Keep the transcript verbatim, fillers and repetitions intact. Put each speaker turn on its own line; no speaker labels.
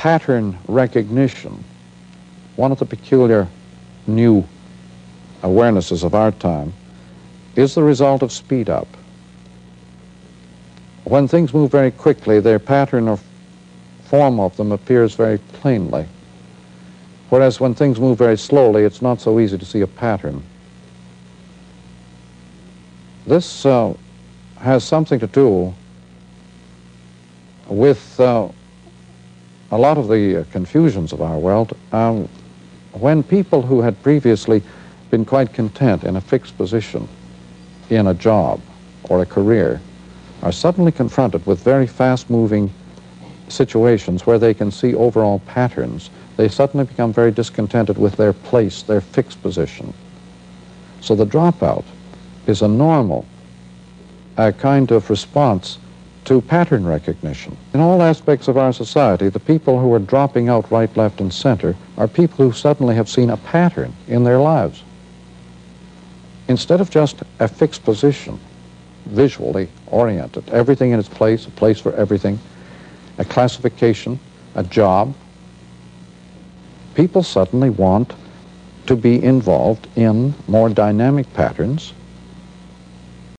pattern recognition, one of the peculiar new awarenesses of our time, is the result of speed up. When things move very quickly, their pattern or form of them appears very plainly. Whereas when things move very slowly, it's not so easy to see a pattern. This uh, has something to do with uh, a lot of the uh, confusions of our world. Um, when people who had previously been quite content in a fixed position in a job or a career are suddenly confronted with very fast-moving situations where they can see overall patterns, they suddenly become very discontented with their place, their fixed position. So the dropout is a normal uh, kind of response to pattern recognition. In all aspects of our society, the people who are dropping out right, left, and center are people who suddenly have seen a pattern in their lives. Instead of just a fixed position, visually oriented, everything in its place, a place for everything, a classification, a job, people suddenly want to be involved in more dynamic patterns